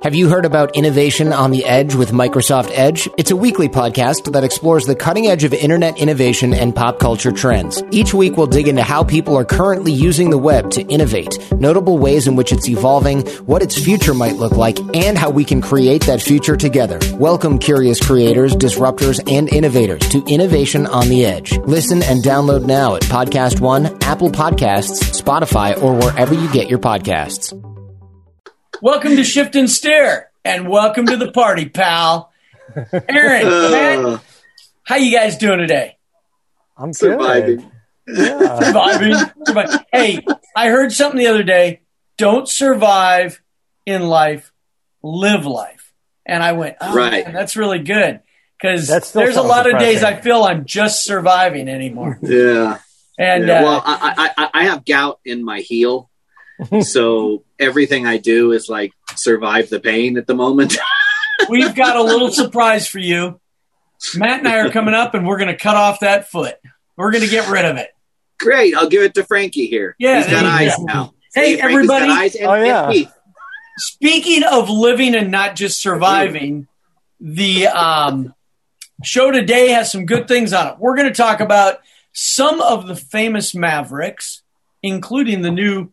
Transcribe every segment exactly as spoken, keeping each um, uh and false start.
Have you heard about Innovation on the Edge with Microsoft Edge? It's a weekly podcast that explores the cutting edge of internet innovation and pop culture trends. Each week we'll dig into how people are currently using the web to innovate, notable ways in which it's evolving, what its future might look like, and how we can create that future together. Welcome, curious creators, disruptors, and innovators to Innovation on the Edge. Listen and download now at Podcast One, Apple Podcasts, Spotify, or wherever you get your podcasts. Welcome to Shift and Steer, and welcome to the party, pal. Aaron, uh, Matt, how you guys doing today? I'm surviving. Yeah. surviving. Surviving. Hey, I heard something the other day. Don't survive in life, live life. And I went, oh, right. Man, that's really good. Because there's a lot of days I feel I'm just surviving anymore. Yeah. And yeah. Uh, well, I, I I have gout in my heel. So everything I do is like survive the pain at the moment. We've got a little surprise for you. Matt and I are coming up, and we're going to cut off that foot. We're going to get rid of it. Great. I'll give it to Frankie here. Yeah, He's got eyes go. now. Hey, See, everybody. Got eyes and, oh, yeah. and teeth. Speaking of living and not just surviving, the um, show today has some good things on it. We're going to talk about some of the famous Mavericks, including the new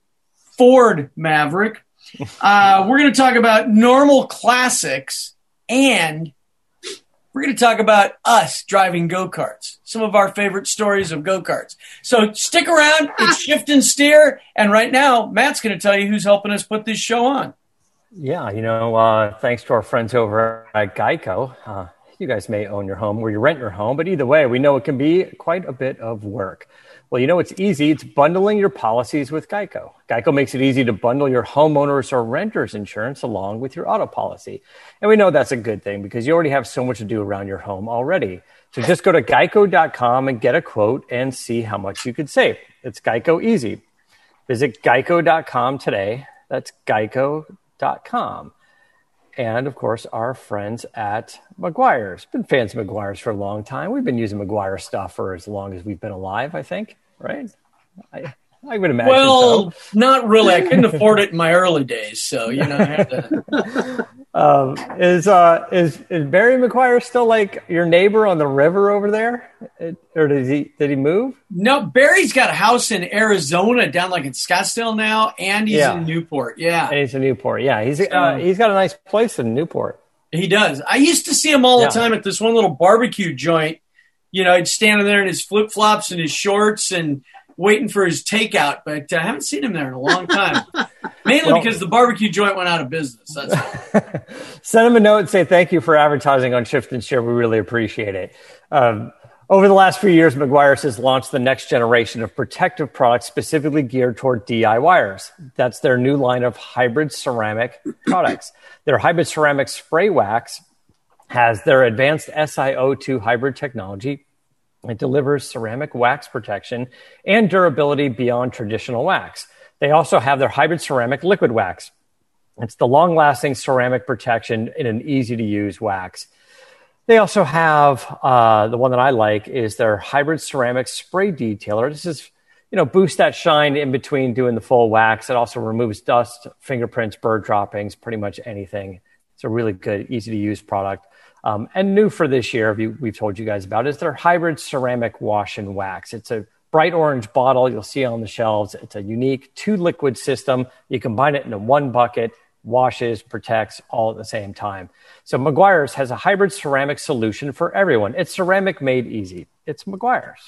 Ford Maverick. Uh, we're going to talk about normal classics, and we're going to talk about us driving go-karts, some of our favorite stories of go-karts. So stick around. It's Shift and Steer, and right now, Matt's going to tell you who's helping us put this show on. Yeah, you know, uh, thanks to our friends over at Geico. Uh, you guys may own your home or you rent your home, but either way, we know it can be quite a bit of work. Well, you know, it's easy. It's bundling your policies with Geico. Geico makes it easy to bundle your homeowners or renters insurance along with your auto policy. And we know that's a good thing because you already have so much to do around your home already. So just go to geico dot com and get a quote and see how much you could save. It's Geico easy. Visit geico dot com today. That's geico dot com. And, of course, our friends at Meguiar's. Been fans of Meguiar's for a long time. We've been using Meguiar stuff for as long as we've been alive, I think, right? I, I would imagine Well, so. Not really. I couldn't afford it in my early days, so, you know, I had to... um, is, uh, is is Barry Meguiar still, like, your neighbor on the river over there? It, or did he did he move? No, Barry's got a house in Arizona down, like, in Scottsdale now, and he's yeah. in Newport, yeah. And he's in Newport, yeah. He's uh, he's got a nice place in Newport. He does. I used to see him all yeah. the time at this one little barbecue joint. You know, he'd standing there in his flip-flops and his shorts and waiting for his takeout, but uh, I haven't seen him there in a long time. Mainly well, because the barbecue joint went out of business. That's all. Send him a note and say thank you for advertising on Shift and Share. We really appreciate it. Um, over the last few years, Meguiar's has launched the next generation of protective products specifically geared toward DIYers. That's their new line of hybrid ceramic products. Their hybrid ceramic spray wax has their advanced S i O two hybrid technology. It delivers ceramic wax protection and durability beyond traditional wax. They also have their hybrid ceramic liquid wax. It's the long-lasting ceramic protection in an easy-to-use wax. They also have, uh, the one that I like is their hybrid ceramic spray detailer. This is, you know, boost that shine in between doing the full wax. It also removes dust, fingerprints, bird droppings, pretty much anything. It's a really good, easy-to-use product. Um, and new for this year, we've told you guys about, is their hybrid ceramic wash and wax. It's a bright orange bottle. You'll see it on the shelves. It's a unique two-liquid system. You combine it into one bucket, washes, protects, all at the same time. So Meguiar's has a hybrid ceramic solution for everyone. It's ceramic made easy. It's Meguiar's.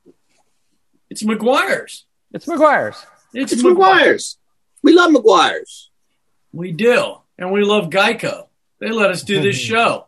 It's Meguiar's. It's Meguiar's. It's, it's Meguiar's. Meguiar's. We love Meguiar's. We do. And we love Geico. They let us do this show.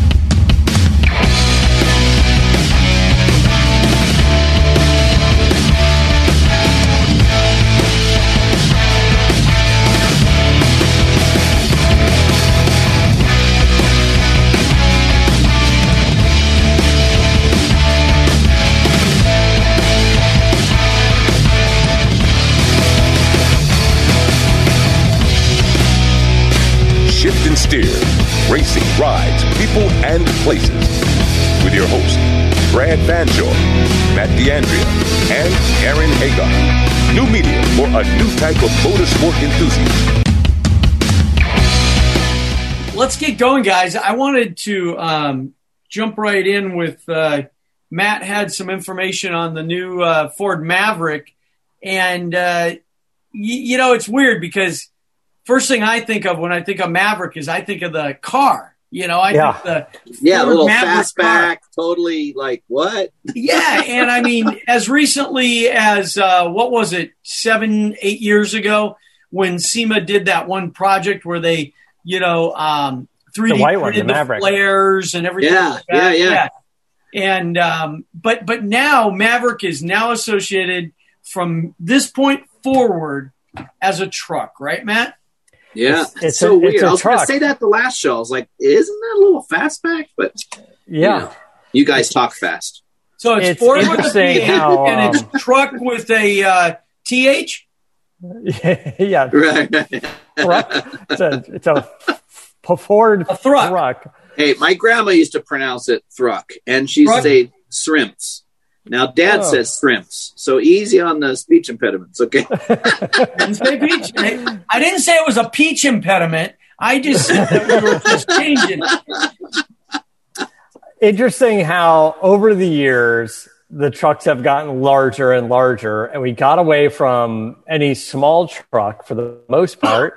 Shift and Steer, racing, rides, people, and places. With your hosts, Brad Fanshawe, Matt D'Andrea, and Aaron Hagar. New media for a new type of motorsport enthusiast. let's get going, guys. I wanted to um, jump right in with uh, Matt had some information on the new uh, Ford Maverick. And, uh, y- you know, it's weird because first thing I think of when I think of Maverick is I think of the car. You know, I yeah. think the yeah, Ford a little Maverick fastback, totally like what? Yeah, and I mean, as recently as uh, what was it, seven, eight years ago, when SEMA did that one project where they, you know, um, three D printed the, the flares and everything. Yeah, like that. yeah, yeah, yeah. And um, but but now Maverick is now associated from this point forward as a truck, right, Matt? Yeah, it's, it's so a, weird. it's a I was going to truck. say that the last show. I was like, isn't that a little fastback? But yeah, you know, you guys talk fast. So it's, it's Ford with a interesting P how, um, and it's truck with a uh, T H. yeah, right. It's a it's a Ford a thruck. thruck. Hey, my grandma used to pronounce it thruck, and she used to say shrimps. Now, Dad oh. says shrimps, so easy on the speech impediments, okay? Didn't say peach. I didn't say it was a peach impediment. I just said that we were just changing it. Interesting how over the years, the trucks have gotten larger and larger, and we got away from any small truck for the most part,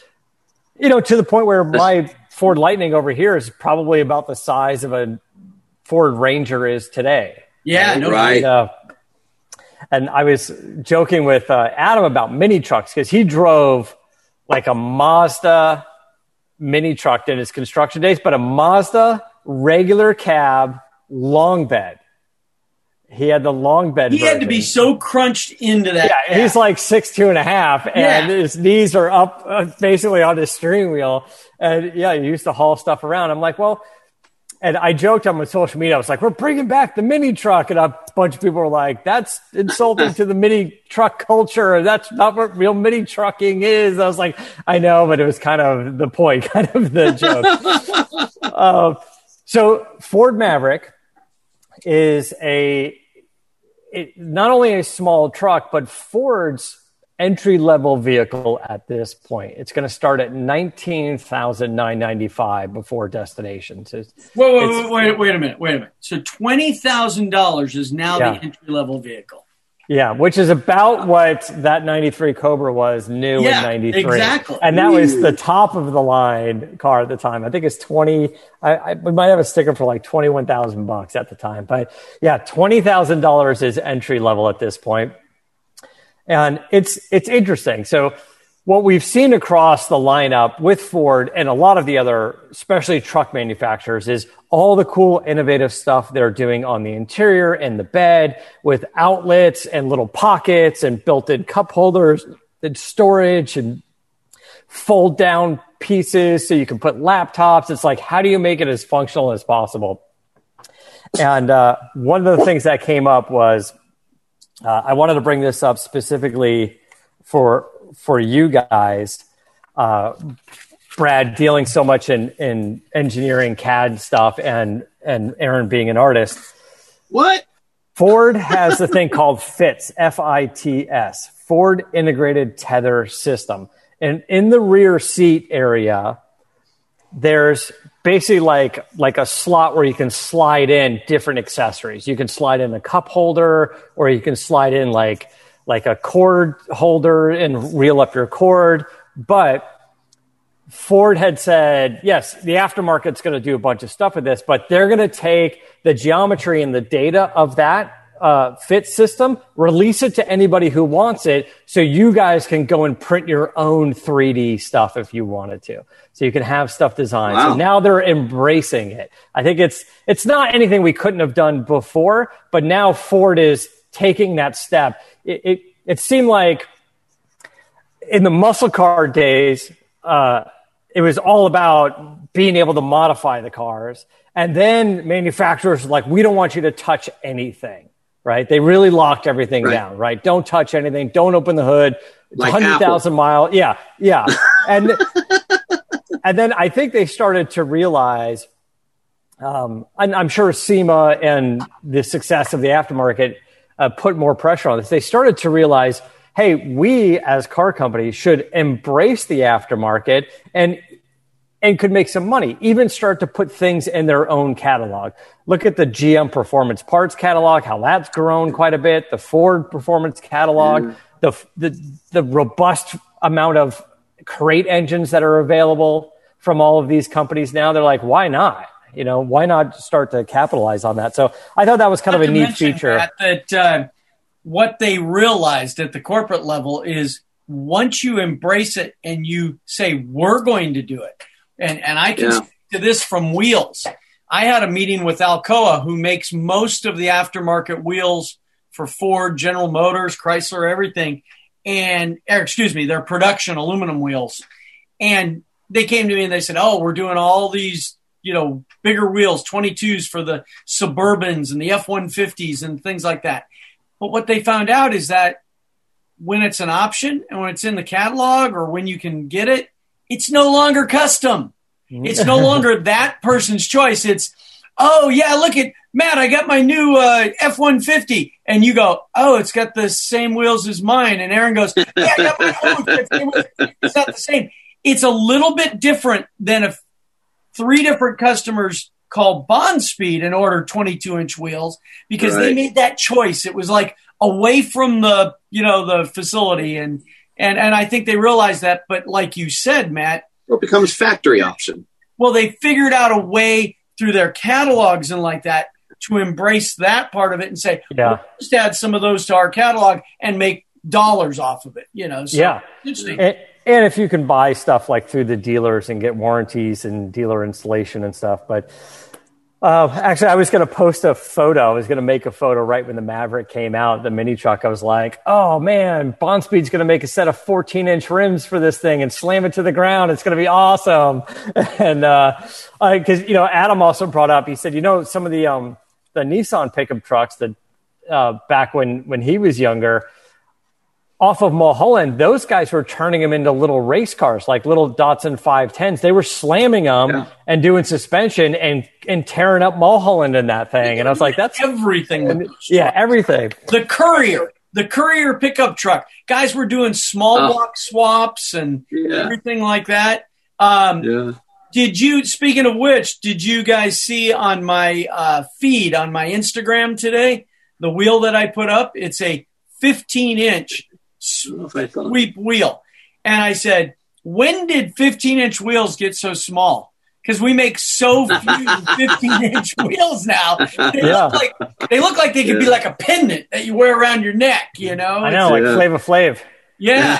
you know, to the point where my Ford Lightning over here is probably about the size of a Ford Ranger is today. Yeah, no right. And, uh, and I was joking with uh, Adam about mini trucks because he drove like a Mazda mini truck in his construction days, but a Mazda regular cab long bed. He had the long bed. He version. had to be so crunched into that. Yeah, cab. he's like six two and a half, and yeah. his knees are up uh, basically on his steering wheel. And yeah, he used to haul stuff around. I'm like, well. And I joked on my social media, I was like, we're bringing back the mini truck. And a bunch of people were like, that's insulting to the mini truck culture. That's not what real mini trucking is. I was like, I know, but it was kind of the point, kind of the joke. uh, so Ford Maverick is a it, not only a small truck, but Ford's entry-level vehicle at this point. It's going to start at nineteen thousand nine hundred ninety-five dollars before destinations. It's, wait, wait, wait, wait, wait a minute, wait a minute. So twenty thousand dollars is now yeah. the entry-level vehicle. Yeah, which is about what that ninety-three Cobra was new yeah, in ninety-three. Exactly. And that was the top of the line car at the time. I think it's twenty. I, I we might have a sticker for like twenty-one thousand bucks at the time. But yeah, twenty thousand dollars is entry level at this point. And it's it's interesting. So what we've seen across the lineup with Ford and a lot of the other, especially truck manufacturers, is all the cool, innovative stuff they're doing on the interior and the bed with outlets and little pockets and built-in cup holders and storage and fold-down pieces so you can put laptops. It's like, how do you make it as functional as possible? And uh, one of the things that came up was, Uh, I wanted to bring this up specifically for for you guys, uh, Brad, dealing so much in, in engineering C A D stuff, and and Aaron being an artist. What? Ford has a thing called FITS, F I T S, Ford Integrated Tether System, and in the rear seat area, there's basically like like a slot where you can slide in different accessories. You can slide in a cup holder, or you can slide in like like a cord holder and reel up your cord. But Ford had said, yes, the aftermarket's going to do a bunch of stuff with this, but they're going to take the geometry and the data of that uh, FIT system, release it to anybody who wants it, so you guys can go and print your own three D stuff if you wanted to. So you can have stuff designed. Wow. So now they're embracing it. I think it's it's not anything we couldn't have done before, but now Ford is taking that step. It it, it seemed like in the muscle car days, uh, it was all about being able to modify the cars. And then manufacturers were like, we don't want you to touch anything, right? They really locked everything right. down, right? Don't touch anything. Don't open the hood. Like one hundred thousand mile. Yeah, yeah. And and then I think they started to realize, um, and I'm sure SEMA and the success of the aftermarket uh, put more pressure on this. They started to realize, hey, we as car companies should embrace the aftermarket and and could make some money, even start to put things in their own catalog. Look at the G M Performance Parts catalog, how that's grown quite a bit, the Ford Performance catalog, mm. the, the the robust amount of crate engines that are available from all of these companies now. They're like, why not? You know, why not start to capitalize on that? So I thought that was kind Not of a neat feature. That, that uh, what they realized at the corporate level is once you embrace it and you say, we're going to do it, and, and I can yeah. speak to this from wheels. I had a meeting with Alcoa, who makes most of the aftermarket wheels for Ford, General Motors, Chrysler, everything. And, or excuse me, their production aluminum wheels. And they came to me and they said, oh, we're doing all these, you know, bigger wheels, twenty-twos for the Suburbans and the F one fifties and things like that. But what they found out is that when it's an option and when it's in the catalog or when you can get it, it's no longer custom. It's no longer that person's choice. It's, oh, yeah, look at, Matt, I got my new uh, F one fifty. And you go, oh, it's got the same wheels as mine. And Aaron goes, yeah, I got my own fifty. It's not the same. It's a little bit different than if three different customers called Bond Speed and ordered twenty-two inch wheels because right. they made that choice. It was like away from the, you know, the facility. And, and, and I think they realized that. But like you said, Matt, well, it becomes factory option. Well, they figured out a way through their catalogs and like that to embrace that part of it and say, yeah, well, just add some of those to our catalog and make dollars off of it. You know, so yeah. Interesting. And, and if you can buy stuff like through the dealers and get warranties and dealer installation and stuff, but uh, actually, I was going to post a photo. I was going to make a photo right when the Maverick came out, the mini truck. I was like, oh, man, Bond Speed's going to make a set of fourteen inch rims for this thing and slam it to the ground. It's going to be awesome. And because, uh, you know, Adam also brought up, he said, you know, some of the um, the Nissan pickup trucks that uh, back when, when he was younger, off of Mulholland, those guys were turning them into little race cars, like little Datsun five tens. They were slamming them yeah. and doing suspension and, and tearing up Mulholland in that thing. And I was like, that's everything. And, yeah, everything. The Courier, the Courier pickup truck. Guys were doing small oh. block swaps and yeah. everything like that. Um, yeah. Did you, speaking of which, did you guys see on my uh, feed on my Instagram today, the wheel that I put up? It's a fifteen inch sweep wheel. And I said, when did fifteen inch wheels get so small? Because we make so few fifteen inch wheels now. They, yeah. look like, they look like they could yeah. be like a pendant that you wear around your neck, you know? I know, it's, like yeah. Flava Flav. Yeah.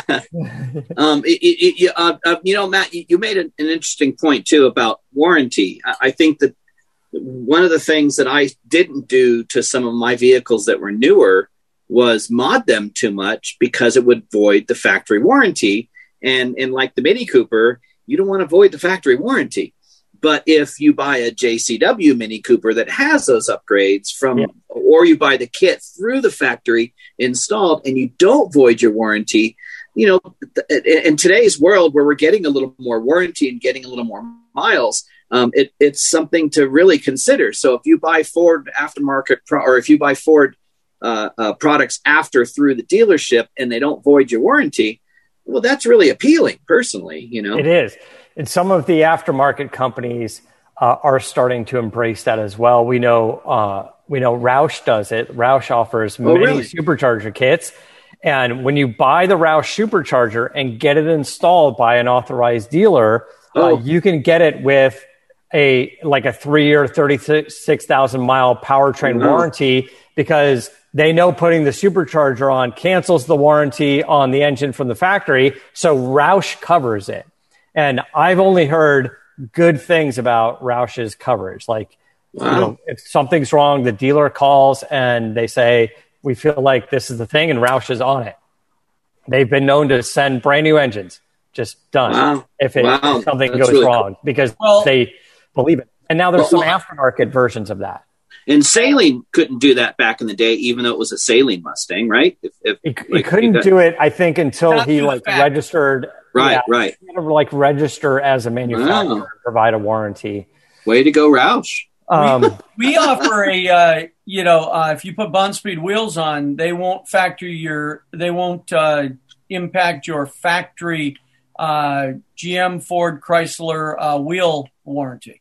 um, it, it, it, uh, uh, you know, Matt, you, you made an, an interesting point, too, about warranty. I, I think that one of the things that I didn't do to some of my vehicles that were newer was mod them too much because it would void the factory warranty. And, and like the Mini Cooper, you don't want to void the factory warranty. But if you buy a J C W Mini Cooper that has those upgrades from, yeah. or you buy the kit through the factory installed and you don't void your warranty, you know, in today's world where we're getting a little more warranty and getting a little more miles, um, it, it's something to really consider. So if you buy Ford aftermarket pro- or if you buy Ford uh, uh, products after through the dealership and they don't void your warranty, well, that's really appealing personally, you know. It is. And some of the aftermarket companies uh, are starting to embrace that as well. We know uh, we know Roush does it. Roush offers oh, many really? supercharger kits. And when you buy the Roush supercharger and get it installed by an authorized dealer, oh. uh, you can get it with a like a three-year, thirty-six thousand mile powertrain oh. warranty because they know putting the supercharger on cancels the warranty on the engine from the factory. So Roush covers it. And I've only heard good things about Roush's coverage. Like, wow. you know, if something's wrong, the dealer calls and they say, we feel like this is the thing, and Roush is on it. They've been known to send brand new engines, just done, wow. if, it, wow. if something That's goes really wrong, cool. because well, they believe it. And now there's well, some aftermarket versions of that. And Saleen couldn't do that back in the day, even though it was a Saleen Mustang, right? If, if, he, like, he couldn't got, do it, I think, until he like fact. registered. Right, yeah, right. He had to, like register as a manufacturer, wow. and provide a warranty. Way to go, Roush. Um, we offer a, uh, you know, uh, if you put Bond Speed wheels on, they won't factory your, they won't uh, impact your factory uh, G M, Ford, Chrysler uh, wheel warranty.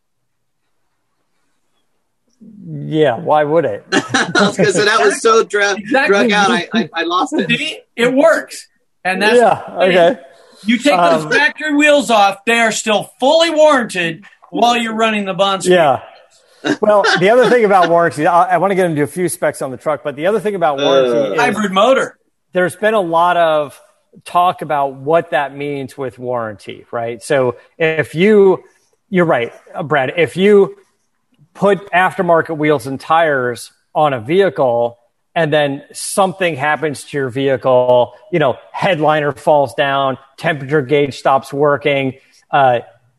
Yeah, why would it? I was going to say that was so drug, Exactly. drug out, I, I, I lost it. See? It works. And that's yeah, okay. You take those Um, factory wheels off, they are still fully warranted while you're running the bond street. Yeah. Well, the other thing about warranty, I, I want to get into a few specs on the truck, but the other thing about warranty Uh, is Hybrid motor. there's been a lot of talk about what that means with warranty, right? So if you, you're right, uh, Brad, if you put aftermarket wheels and tires on a vehicle and then something happens to your vehicle, you know, headliner falls down, temperature gauge stops working, uh,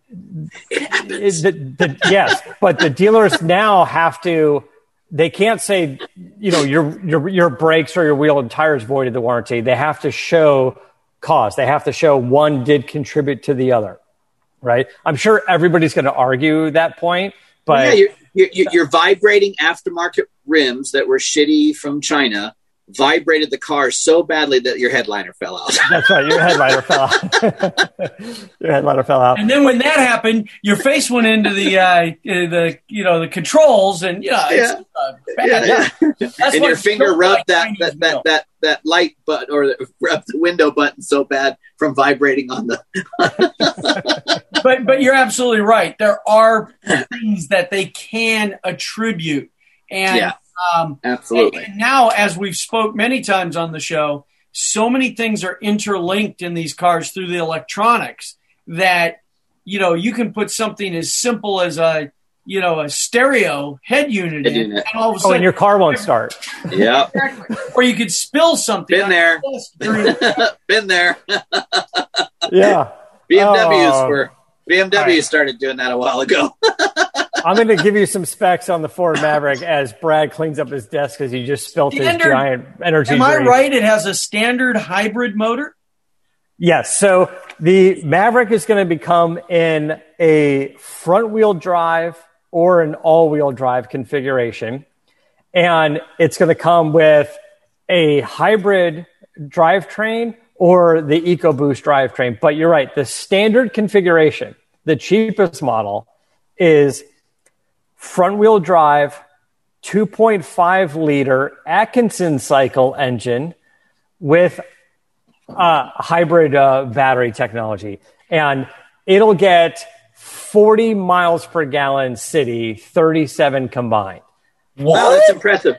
it, the, the, yes, but the dealers now have to, they can't say, you know, your, your, your brakes or your wheel and tires voided the warranty. They have to show cause. They have to show one did contribute to the other, right? I'm sure everybody's going to argue that point, but yeah, you're, you're, you're vibrating aftermarket rims that were shitty from China, vibrated the car so badly that your headliner fell out. That's right. Your headliner fell out. Your headliner fell out. And then when that happened, your face went into the uh, the you know the controls, and yeah, it's Yeah. uh, bad. Yeah, yeah. That's and what your it finger feels rubbed like that, Chinese that, that, wheel. that, that light button or the, rubbed the window button so bad from vibrating on the. But but you're absolutely right. There are things that they can attribute, and Yeah. um, Absolutely. And, and now, as we've spoke many times on the show, so many things are interlinked in these cars through the electronics that, you know, you can put something as simple as a, you know, a stereo head unit Head in, unit. and all of a Oh, sudden, and your car won't start. Yeah. Exactly. Or you could spill something. Been on there. the bus during- Been there. Yeah. B M Ws Oh. were B M W All right. started doing that a while ago. I'm going to give you some specs on the Ford Maverick as Brad cleans up his desk because he just spilt his Standard- giant energy Am I drink. right? It has a standard hybrid motor. Yes. So the Maverick is going to become in a front wheel drive or an all wheel drive configuration. And it's going to come with a hybrid drivetrain or the EcoBoost drivetrain. But you're right. The standard configuration, the cheapest model, is front wheel drive, two point five liter Atkinson cycle engine with uh, hybrid uh, battery technology. And it'll get forty miles per gallon city, thirty-seven combined. Wow, that's impressive.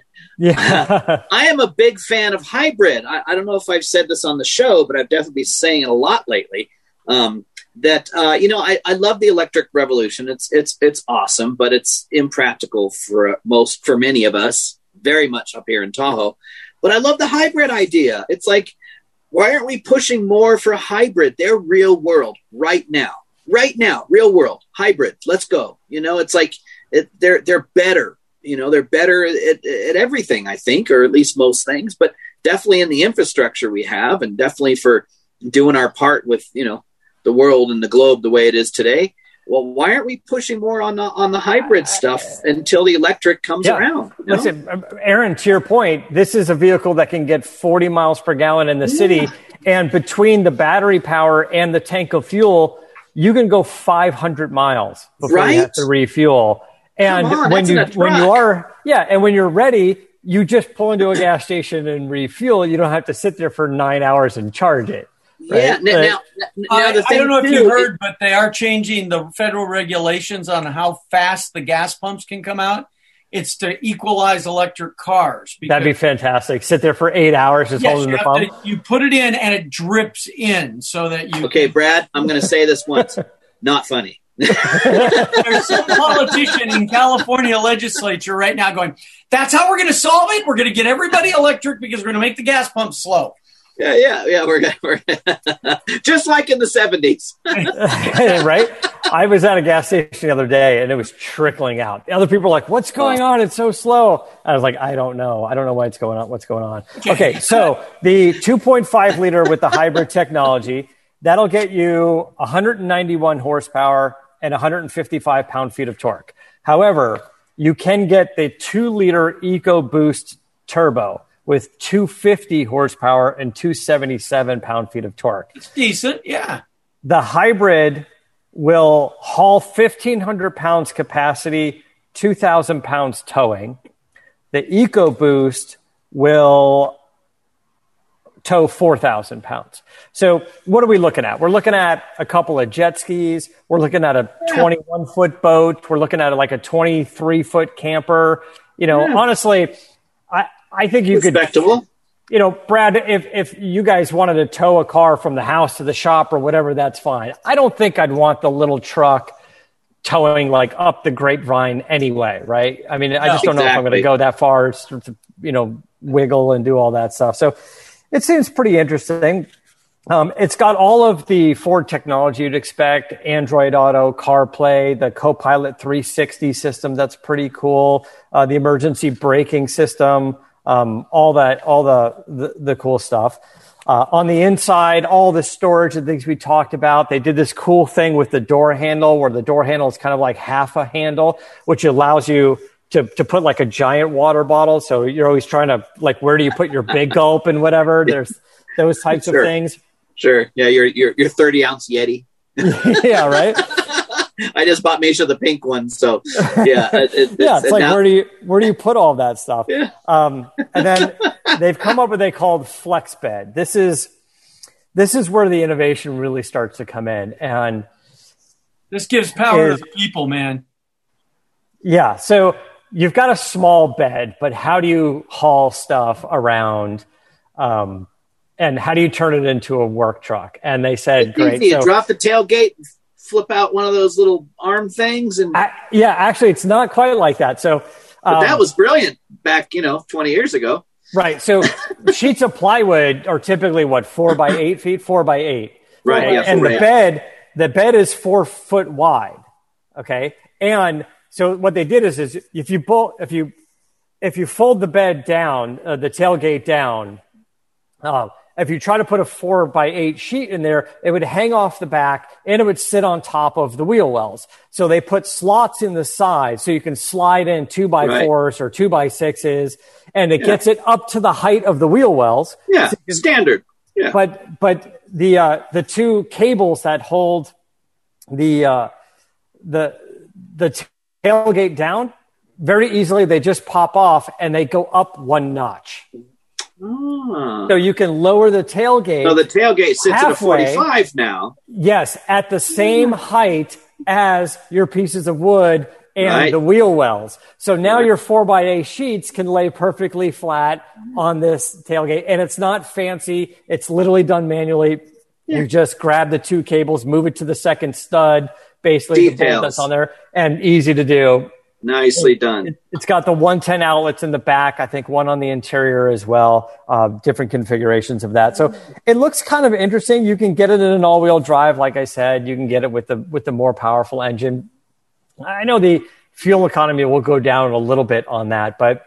Yeah. I am a big fan of hybrid. I, I don't know if I've said this on the show, but I've definitely been saying it a lot lately. Um, that uh, you know, I, I love the electric revolution. It's it's it's awesome, but it's impractical for most for many of us. Very much up here in Tahoe, but I love the hybrid idea. It's like, why aren't we pushing more for a hybrid? They're real world right now, right now, real world hybrid. Let's go. You know, it's like it, they're they're better. You know, they're better at, at everything, I think, or at least most things, but definitely in the infrastructure we have, and definitely for doing our part with, you know, the world and the globe the way it is today. Well, why aren't we pushing more on the on the hybrid stuff until the electric comes Yeah. around? You know? Listen, Aaron, to your point, this is a vehicle that can get forty miles per gallon in the city. And between the battery power and the tank of fuel, you can go five hundred miles before Right? you have to refuel. And Come on, when that's in you a when you truck. are yeah, and when you're ready, you just pull into a gas station and refuel. You don't have to sit there for nine hours and charge it. Yeah. Right? Now, But- now, now I, the I thing don't know if too, you it- heard, but they are changing the federal regulations on how fast the gas pumps can come out. It's to equalize electric cars. That'd be fantastic. Sit there for eight hours just Yes, holding you, the have pump. to, you put it in and it drips in so that you. Okay, Brad, I'm going to say this once. Not funny. There's some politician in California legislature right now going, that's how we're going to solve it. We're going to get everybody electric because we're going to make the gas pumps slow. Yeah, yeah, yeah. We're, we're just like in the seventies. Right? I was at a gas station the other day and it was trickling out. The other people were like, what's going on? It's so slow. I was like, I don't know. I don't know what's going on. What's going on? Okay. So the two point five liter with the hybrid technology, that'll get you one hundred ninety-one horsepower and one hundred fifty-five pound feet of torque. However, you can get the two liter EcoBoost turbo with two hundred fifty horsepower and two hundred seventy-seven pound feet of torque. It's decent. Yeah. The hybrid will haul fifteen hundred pounds capacity, two thousand pounds towing. The EcoBoost will tow four thousand pounds. So what are we looking at? We're looking at a couple of jet skis. We're looking at a twenty-one foot boat. We're looking at like a twenty-three foot camper. You know, yeah. honestly, I, I think you Respectable. could, you know, Brad, if, if you guys wanted to tow a car from the house to the shop or whatever, that's fine. I don't think I'd want the little truck towing like up the Grapevine anyway. Right. I mean, I just don't exactly. know if I'm going to go that far to, you know, wiggle and do all that stuff. So it seems pretty interesting. Um, it's got all of the Ford technology you'd expect, Android Auto, CarPlay, the Copilot three sixty system. That's pretty cool. Uh, the emergency braking system, um, all that, all the, the, the cool stuff. Uh, on the inside, all the storage and things we talked about. They did this cool thing with the door handle where the door handle is kind of like half a handle, which allows you to, to put like a giant water bottle. So you're always trying to like, where do you put your big gulp and whatever? There's those types sure. of things. Sure. Yeah. Your, your, your thirty ounce Yeti. Yeah. Right. I just bought Misha the pink one. So yeah. It, it, yeah. It's, it's like, now- where do you, where do you put all that stuff? Yeah. Um, and then they've come up with, they called Flex Bed. This is, this is where the innovation really starts to come in. And this gives power is, to the people, man. Yeah. So you've got a small bed, but how do you haul stuff around? Um, and how do you turn it into a work truck? And they said, it's great. Easy. So, you drop the tailgate, flip out one of those little arm things. And I, yeah, actually, it's not quite like that. So but um, that was brilliant back, you know, twenty years ago. Right. So sheets of plywood are typically what, four by eight feet, four by eight. Right. right? Yeah, and four, the yeah. bed, the bed is four foot wide. Okay. And so what they did is, is if you pull, if you, if you fold the bed down, uh, the tailgate down, uh, if you try to put a four by eight sheet in there, it would hang off the back and it would sit on top of the wheel wells. So they put slots in the side so you can slide in two by right. fours or two by sixes, and it yeah. gets it up to the height of the wheel wells. Yeah, so can, standard. Yeah. But but the uh, the two cables that hold the uh, the the tailgate down very easily, they just pop off and they go up one notch. Oh. So you can lower the tailgate. So the tailgate sits halfway, at a forty-five now. Yes, at the same height as your pieces of wood and right. the wheel wells. So now right. your four by eight sheets can lay perfectly flat on this tailgate. And it's not fancy. It's literally done manually. Yeah. You just grab the two cables, move it to the second stud, basically the bolt that's on there, and easy to do. Nicely it, done. It, it's got the one ten outlets in the back. I think one on the interior as well. Uh, different configurations of that. So it looks kind of interesting. You can get it in an all-wheel drive, like I said. You can get it with the with the more powerful engine. I know the fuel economy will go down a little bit on that, but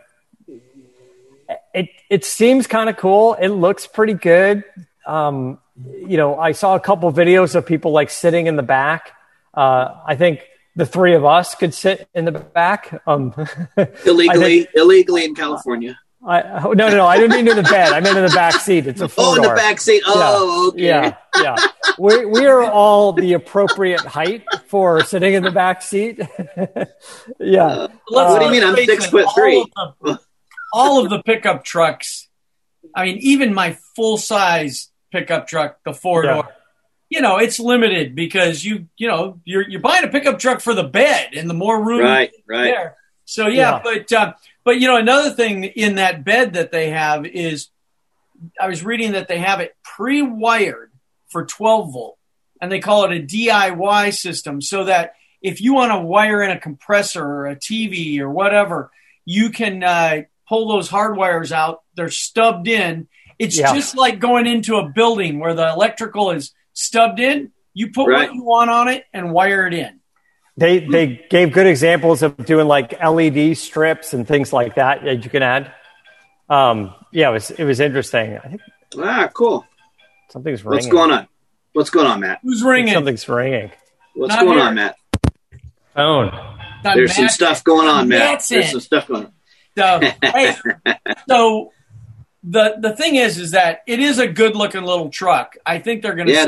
it it seems kind of cool. It looks pretty good. Um, you know, I saw a couple videos of people like sitting in the back. Uh, I think the three of us could sit in the back. Um, illegally, think, illegally in California. I, no, no, no. I didn't mean in the bed. I meant in the back seat. It's a four Oh, in the back seat. Oh, yeah. okay. Yeah, yeah. We we are all the appropriate height for sitting in the back seat. Yeah. Uh, what do you mean? I'm six foot three. All of, the, all of the pickup trucks. I mean, even my full size pickup truck, the four door. Yeah. You know, it's limited because you, you know, you're you're buying a pickup truck for the bed and the more room right, right. there. So yeah, yeah. but uh, but you know, another thing in that bed that they have is, I was reading that they have it pre-wired for twelve volt, and they call it a D I Y system, so that if you want to wire in a compressor or a T V or whatever, you can uh, pull those hard wires out. They're stubbed in. It's yeah. just like going into a building where the electrical is stubbed in. You put right. what you want on it and wire it in. They they gave good examples of doing like L E D strips and things like that that you can add. Um, yeah, it was it was interesting. I think ah, cool. Something's ringing. What's going on? What's going on, Matt? Who's ringing? Something's ringing. What's Not going here. on, Matt? Phone. Not There's Matt. some stuff going on, Matt. That's There's it. some stuff going on. So, hey, so the the thing is, is that it is a good looking little truck. I think they're going to yeah, sell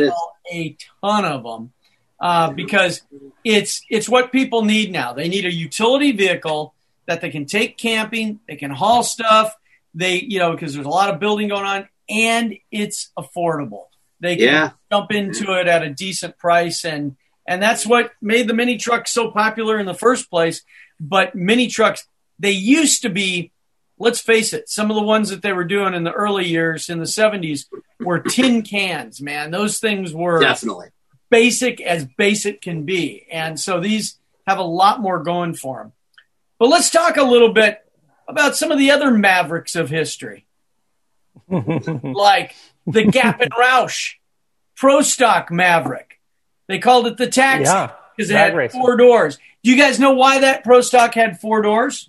a ton of them uh, because it's it's what people need now. They need a utility vehicle that they can take camping, they can haul stuff, they you know because there's a lot of building going on, and it's affordable. They can Yeah. jump into it at a decent price, and and that's what made the mini truck so popular in the first place. But mini trucks, they used to be, let's face it, some of the ones that they were doing in the early years in the seventies were tin cans, man. Those things were Definitely. basic as basic can be. And so these have a lot more going for them. But let's talk a little bit about some of the other mavericks of history, like the Gap and Roush Pro Stock Maverick. They called it the Taxi Yeah, because it drag had racing. four doors. Do you guys know why that Pro Stock had four doors?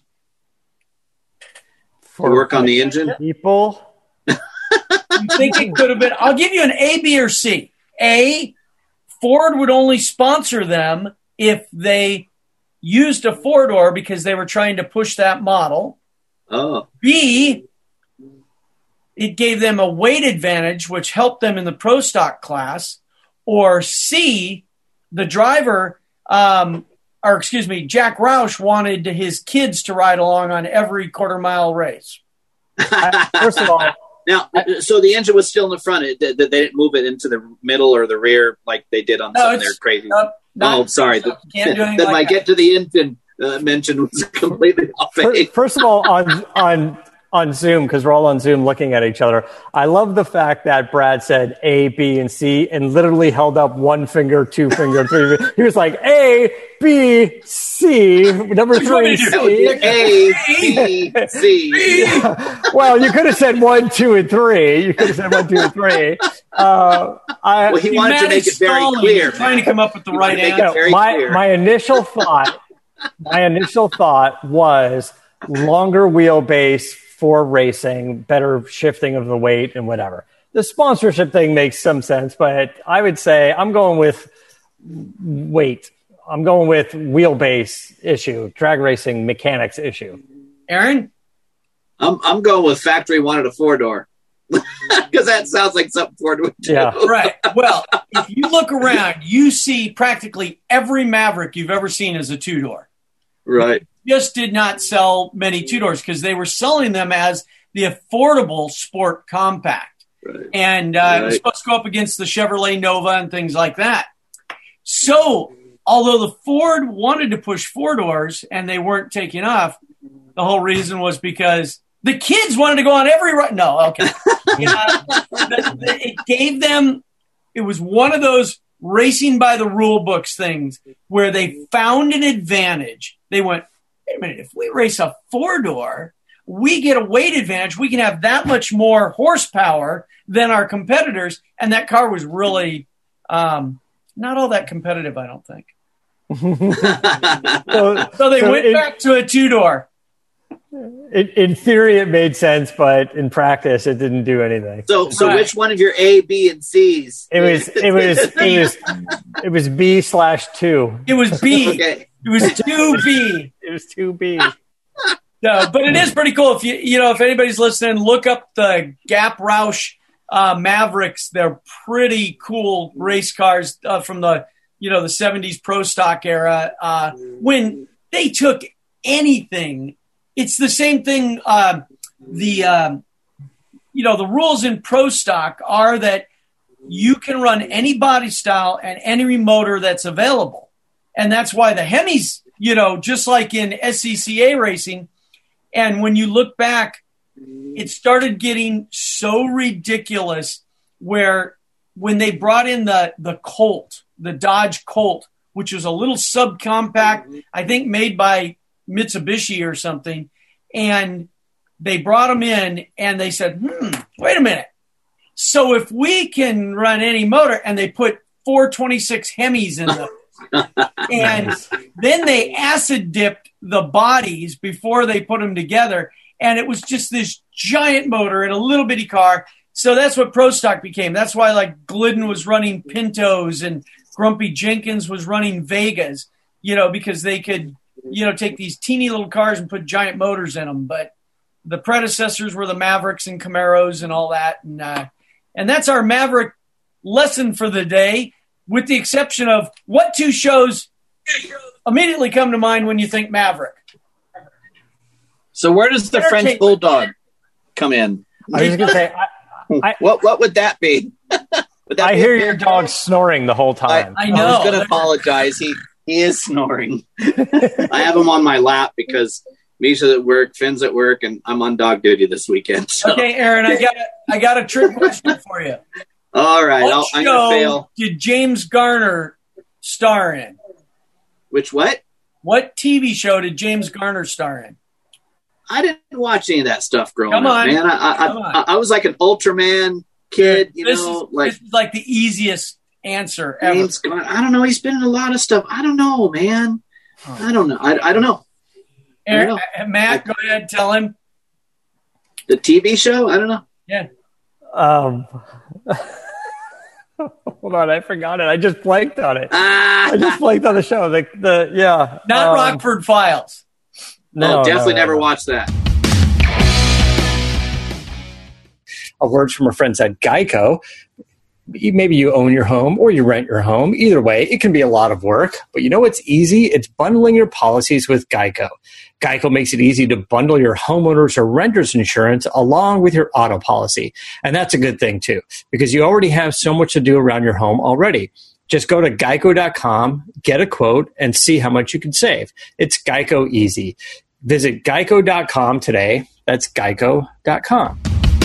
To work on the engine. People. You think it could have been? I'll give you an A, B, or C. A, Ford would only sponsor them if they used a four-door because they were trying to push that model. Oh, B, it gave them a weight advantage, which helped them in the Pro Stock class. Or C, the driver, um, or excuse me, Jack Roush wanted his kids to ride along on every quarter-mile race. First of all, now, so the engine was still in the front. It, they, they didn't move it into the middle or the rear like they did on No, some of it's- their crazy. Uh, not- oh, sorry. you can't do anything Then like my that. get to the engine uh, mention was completely off fir- base. first of all, on on on Zoom, because we're all on Zoom looking at each other, I love the fact that Brad said A, B, and C, and literally held up one finger, two finger, three. He was like A, B, C, number Which one three, did you- That would be C. A, B, C. Well, you could have said one, two, and three. You could have said one, two, and three. Uh, I, Well, he See, wanted Matt to make is it very stalling. clear. He's trying to come up with the He right wanted to make it answer. very my clear. my initial thought, my initial thought was longer wheelbase for racing, better shifting of the weight and whatever. The sponsorship thing makes some sense, but I would say I'm going with weight. I'm going with wheelbase issue, drag racing mechanics issue. Aaron? I'm I'm going with factory wanted a four door because that sounds like something Ford would do. Yeah. Right. Well, if you look around, you see practically every Maverick you've ever seen is a two-door. Right. Just did not sell many two-doors because they were selling them as the affordable sport compact. Right. And uh, it was Right. supposed to go up against the Chevrolet Nova and things like that. So, although the Ford wanted to push four doors and they weren't taking off, the whole reason was because the kids wanted to go on every ride. No, okay. You know, the- the- it gave them, it was one of those racing by the rule books things where they found an advantage. They went, wait a minute, if we race a four door, we get a weight advantage. We can have that much more horsepower than our competitors. And that car was really um, not all that competitive, I don't think. So, So they so went in, back to a two door. in, in theory, it made sense, but in practice, it didn't do anything. So so Right. which one of your A, B, and C's? It was it was it was it was B slash two. It was B. Okay. It was two B. It was two B. No, but it is pretty cool. If you you know if anybody's listening, look up the Gap Roush uh, Mavericks. They're pretty cool race cars uh, from the you know the seventies Pro Stock era. Uh, when they took anything, it's the same thing. Uh, the um, you know the rules in Pro Stock are that you can run any body style and any motor that's available, and that's why the Hemis, you know, just like in S C C A racing. And when you look back, it started getting so ridiculous where when they brought in the, the Colt, the Dodge Colt, which was a little subcompact, I think made by Mitsubishi or something, and they brought them in and they said, hmm, wait a minute. So if we can run any motor, and they put four twenty-six Hemis in them, and then they acid dipped the bodies before they put them together. And it was just this giant motor in a little bitty car. So that's what Pro Stock became. That's why like Glidden was running Pintos and Grumpy Jenkins was running Vegas, you know, because they could, you know, take these teeny little cars and put giant motors in them. But the predecessors were the Mavericks and Camaros and all that. And, uh, and that's our Maverick lesson for the day, with the exception of what two shows immediately come to mind when you think Maverick? So where does the French Bulldog come in? I was going to say, I, I, what what would that be? would that I be hear your dog snoring the whole time. I, I know. I was going to apologize. He he is snoring. I have him on my lap because Misha's at work, Finn's at work, and I'm on dog duty this weekend. So. Okay, Aaron, I got I got a trick question for you. All right, what I'll, show I'm going to fail. Did James Garner star in? Which what? What T V show did James Garner star in? I didn't watch any of that stuff growing Come on. up, man. I I, Come on. I I was like an Ultraman kid, you this know. Is, like this is like the easiest answer ever. James Garner. I don't know. He's been in a lot of stuff. I don't know, man. Oh. I don't know. I, I don't know. Aaron, I don't uh, Matt, go ahead, tell him. The T V show? I don't know. Yeah. Um, hold on, I forgot it. I just blanked on it. Ah, I just blanked on the show. The, the yeah. Not um, Rockford Files. No, oh, definitely no, no, never no. watched that. A word from our friends at Geico. Maybe you own your home or you rent your home. Either way, it can be a lot of work. But you know what's easy? It's bundling your policies with Geico. Geico makes it easy to bundle your homeowners or renters insurance along with your auto policy. And that's a good thing, too, because you already have so much to do around your home already. Just go to geico dot com, get a quote, and see how much you can save. It's Geico easy. Visit geico dot com today. That's geico dot com.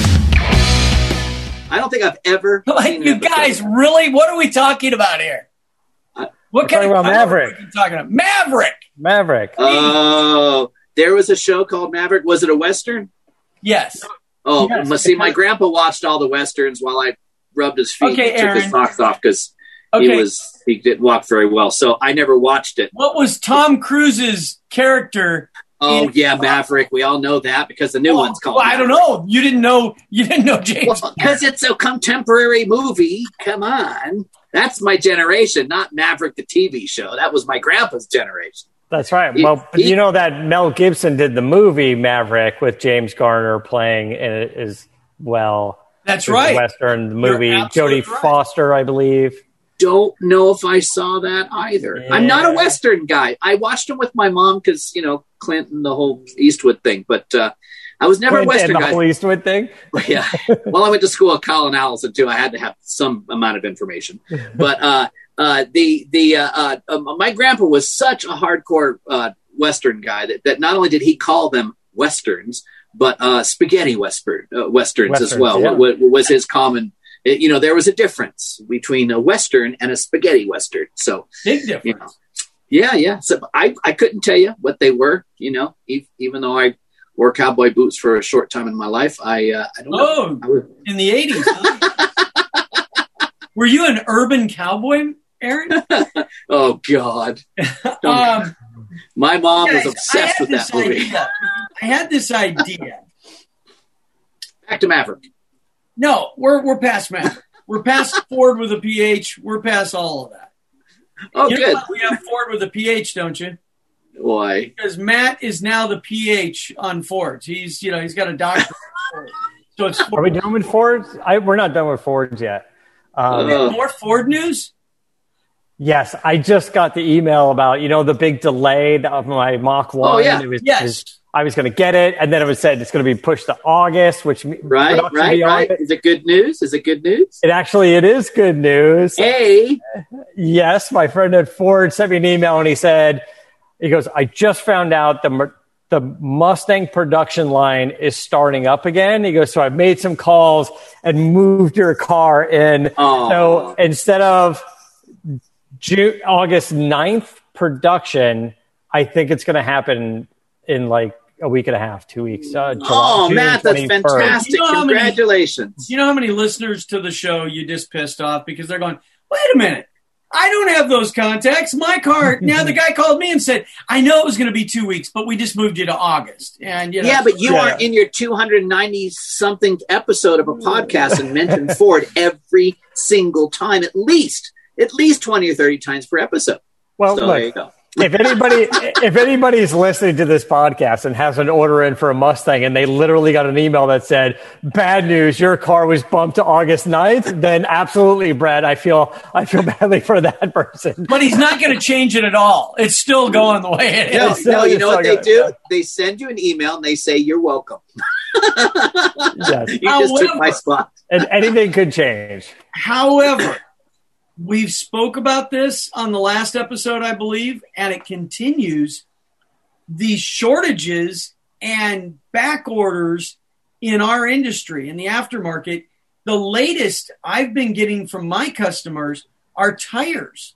I don't think I've ever Like, seen you an episode. guys, really? What are we talking about here? I- What We're kind of talking about Maverick. Are we talking about? Maverick. Maverick. Oh, there was a show called Maverick. Was it a Western? Yes. Oh, Yes, must see, my because- grandpa watched all the Westerns while I rubbed his feet Okay, and took Aaron. his socks off because Okay. he was he didn't walk very well. So I never watched it. What was Tom Cruise's character? Oh in- yeah, Maverick. We all know that because the new Well, one's called. well, I don't Maverick. know. You didn't know. You didn't know James. Because it's a contemporary movie. Come on. That's my generation, not Maverick the T V show. That was my grandpa's generation. That's right. He- Well, but he- you know that Mel Gibson did the movie Maverick with James Garner playing in it as well. That's There's right. a Western the You're movie. absolutely Jodie right. Foster, I believe. Don't know if I saw that either. Yeah. I'm not a Western guy. I watched them with my mom because, you know, Clinton, the whole Eastwood thing. But uh, I was never a And Western the guy. whole Eastwood thing. Yeah. Well, I went to school at Colin Allison too. I had to have some amount of information. But uh, uh, the the uh, uh, um, my grandpa was such a hardcore uh, Western guy that, that not only did he call them Westerns, but uh, spaghetti Western uh, Westerns, as Westerns, well. yeah. What, what was his common? It, you know, there was a difference between a Western and a spaghetti Western. So Big difference. you know, yeah, yeah. So I I couldn't tell you what they were. You know, e- even though I wore cowboy boots for a short time in my life, I uh, I don't know. Oh, I was, in the eighties. Huh? Were you an urban cowboy, Aaron? oh God, um, my mom guys, was obsessed I with had that this movie. idea. I had this idea. Back to Maverick. No, we're we're past Matt. We're past Ford with a P H. We're past all of that. Oh, You know good. why we have Ford with a P H, don't you? Why? Because Matt is now the P H on Fords. He's you know he's got a doctorate. So it's Are we done with Fords? I, we're not done with Fords yet. Um, Uh, more Ford news. yes, I just got the email about, you know, the big delay of my Mach one. Oh, yeah. It was, Yes. it was- I was going to get it, and then it was said it's going to be pushed to August, which Right, production right, be right. August. Is it good news? Is it good news? It actually, it is good news. Hey, Yes, my friend at Ford sent me an email and he said, he goes, I just found out the Mer- the Mustang production line is starting up again. He goes, so I've made some calls and moved your car in. Aw. So instead of June, August ninth production, I think it's going to happen in like a week and a half, two weeks. Uh, July, oh, June Matt, that's twenty-first. fantastic. You know how many- Congratulations. You know how many listeners to the show you just pissed off because they're going, wait a minute. I don't have those contacts. My car. Now the guy called me and said, I know it was going to be two weeks, but we just moved you to August. And you know, Yeah, but you Yeah. aren't in your two hundred ninety something episode of a podcast and mention Ford every single time, at least, at least twenty or thirty times per episode. Well, So look, there you go. If anybody, if anybody's listening to this podcast and has an order in for a Mustang and they literally got an email that said, bad news, your car was bumped to August ninth, then absolutely, Brad, I feel, I feel badly for that person. But he's not going to change it at all. It's still going the way it No, is. no, you know what they good. do? They send you an email and they say, you're welcome. Yes. You just took my However- spot. And anything could change. However, we've spoke about this on the last episode, I believe, and it continues. The shortages and back orders in our industry, in the aftermarket, the latest I've been getting from my customers are tires.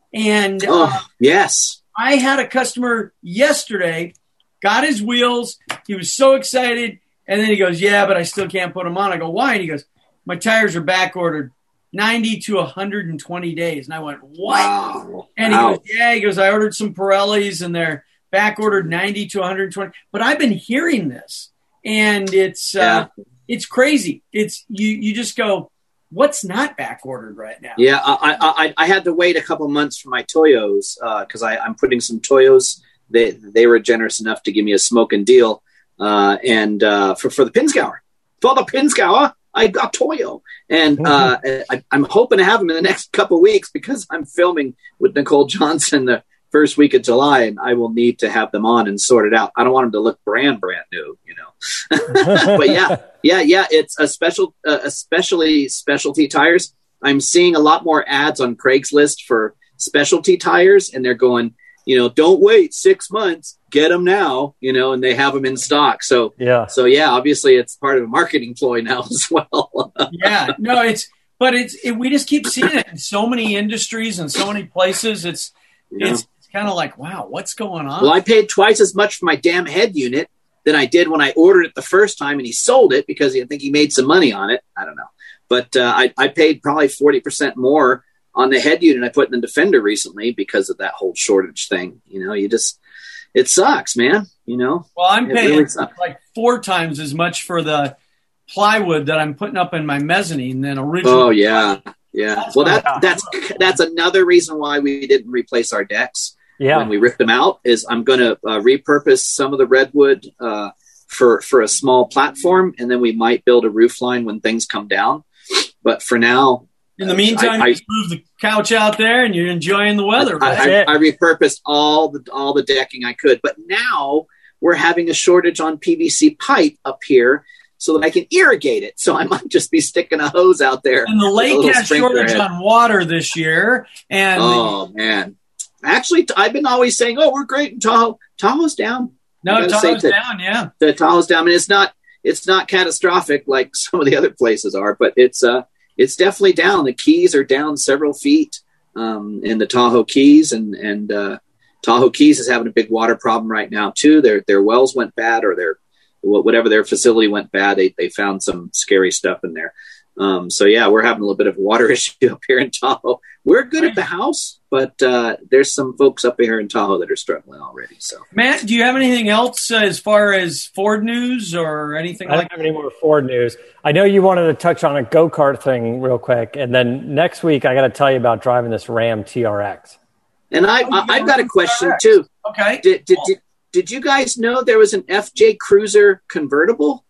And Oh, uh, yes. I had a customer yesterday, got his wheels. He was so excited. And then he goes, yeah, but I still can't put them on. I go, why? And he goes, my tires are back ordered ninety to one hundred twenty days. And I went, what? Wow. And he Wow. goes, yeah, he goes, I ordered some Pirellis and they're back ordered ninety to one hundred twenty. But I've been hearing this and it's, uh, it's crazy. It's you, you just go, what's not back ordered right now? Yeah, I, I I had to wait a couple months for my Toyos because uh, I'm putting some Toyos. They they were generous enough to give me a smoking deal, uh, and uh, for for the Pinzgauer, for the Pinzgauer, I got Toyo, and uh, I, I'm hoping to have them in the next couple of weeks because I'm filming with Nicole Johnson the first week of July, and I will need to have them on and sort it out. I don't want them to look brand brand new, you know. But yeah, yeah, yeah. It's a special, uh, especially specialty tires. I'm seeing a lot more ads on Craigslist for specialty tires, and they're going, you know, don't wait six months, get them now, you know, and they have them in stock. So Yeah. so yeah, obviously it's part of a marketing ploy now as well. Yeah, no, it's, but it's, it, we just keep seeing it in so many industries and so many places. It's, Yeah. it's, it's kind of like, wow, what's going on? Well, I paid twice as much for my damn head unit than I did when I ordered it the first time, and he sold it because I think he made some money on it. I don't know. But uh, I, I paid probably forty percent more on the head unit I put in the Defender recently because of that whole shortage thing. You know, you just, it sucks, man. You know, Well, I'm It paying really sucks. like four times as much for the plywood that I'm putting up in my mezzanine than originally. Oh yeah. Yeah. Well, that, that's, that's another reason why we didn't replace our decks. Yeah. When we ripped them out is I'm going to uh, repurpose some of the redwood uh, for, for a small platform. And then we might build a roof line when things come down. But for now, In the meantime, I- you just move the couch out there and you're enjoying the weather. I, That's I, it. I repurposed all the all the decking I could, but now we're having a shortage on P V C pipe up here, so that I can irrigate it. So I might just be sticking a hose out there. and the with a lake little has sprinkler shortage head. on water this year. And Oh man, actually, I've been always saying, "Oh, we're great in Tahoe." Tahoe's down. no, I gotta say Tahoe's that- down, yeah. The Tahoe's down, and it's not it's not catastrophic like some of the other places are, but it's uh it's definitely down. The Keys are down several feet um, in the Tahoe Keys, and and uh, Tahoe Keys is having a big water problem right now too. Their their wells went bad, or their whatever their facility went bad. They they found some scary stuff in there. Um, so yeah, we're having a little bit of a water issue up here in Tahoe. We're good at the house, but uh, there's some folks up here in Tahoe that are struggling already. So Matt, do you have anything else uh, as far as Ford news or anything I don't like have any more Ford news. I know you wanted to touch on a go-kart thing real quick. And then next week, I got to tell you about driving this Ram T R X. and I, Oh, you I I've got a got question a too. Okay. Did, did, did, did you guys know there was an F J Cruiser convertible?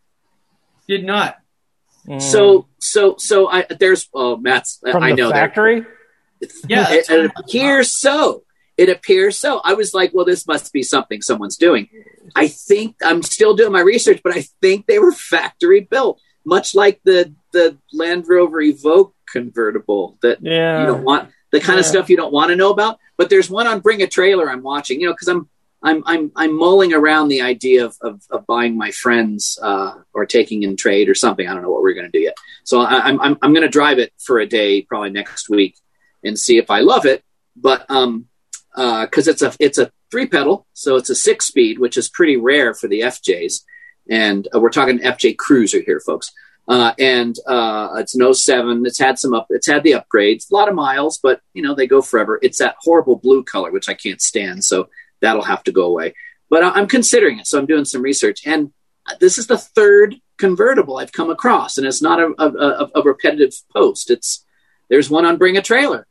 Did not. Mm. So, so, so I, there's, oh, Matt's, From I the know factory? that. Yeah, It, that's it what- appears so. It appears so. I was like, well, this must be something someone's doing. I think I'm still doing my research, but I think they were factory built, much like the, the Land Rover Evoque convertible that Yeah. you don't want, the kind of Yeah. stuff you don't want to know about. But there's one on Bring a Trailer I'm watching, you know, because I'm I'm I'm I'm mulling around the idea of of, of buying my friends uh, or taking in trade or something. I don't know what we're going to do yet. So I, I'm I'm I'm going to drive it for a day, probably next week, and see if I love it. But um, because uh, it's a it's a three pedal, so it's a six speed, which is pretty rare for the F Js. And uh, we're talking F J Cruiser here, folks. Uh, and uh, it's an oh seven. It's had some up. It's had the upgrades, a lot of miles, but you know they go forever. It's that horrible blue color, which I can't stand. So that'll have to go away. But I- I'm considering it, so I'm doing some research. And this is the third convertible I've come across, and it's not a, a, a, a repetitive post. It's there's one on Bring a Trailer,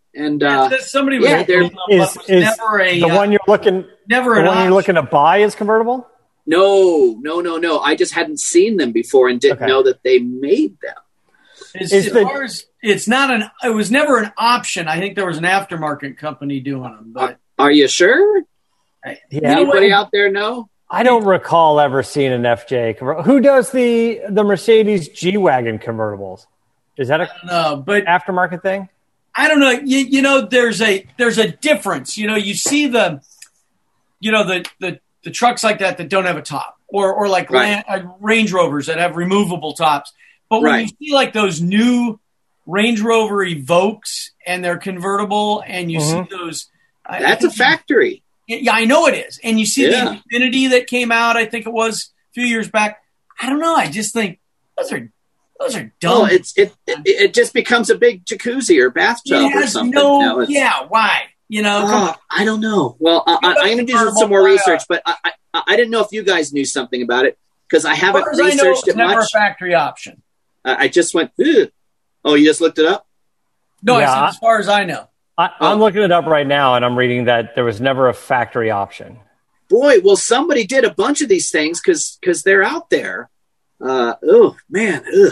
And uh, yeah, somebody yeah, was, there is, Is, was is never a the uh, one you're looking never the an one option. you're looking to buy is convertible? no, no, no, no. I just hadn't seen them before and didn't Okay. know that they made them. As, Is as the- far as it's not an, it was never an option. I think there was an aftermarket company doing them, but Are you sure? Yeah. Anybody out there know? I don't recall ever seeing an F J convertible. Who does the the Mercedes G-Wagon convertibles? Is that a no, but aftermarket thing? I don't know. You, you know, there's a there's a difference. You know, you see the, you know, the the, the trucks like that that don't have a top, or or like Right. Land, uh, Range Rovers that have removable tops. But when Right. you see like those new Range Rover Evokes and they're convertible, and you Mhm. see those, I- That's I a think- factory. Yeah, I know it is. And you see Yeah. the Infinity that came out, I think it was a few years back. I don't know. I just think those are those are dumb. Oh, it's it, it it just becomes a big jacuzzi or bathtub it or has something. no. Now it's- Yeah, why? You know, come Oh, on. I don't know. Well, I, I, I'm going to do some more research, but I, I I didn't know if you guys knew something about it because I As haven't far as I know, researched it's it never much. a factory option. I I just went, ugh. Oh, you just looked it up? No, Yeah, I said as far as I know. I, Oh. I'm looking it up right now, and I'm reading that there was never a factory option. Boy, well, somebody did a bunch of these things because because they're out there. Uh, oh man, ugh.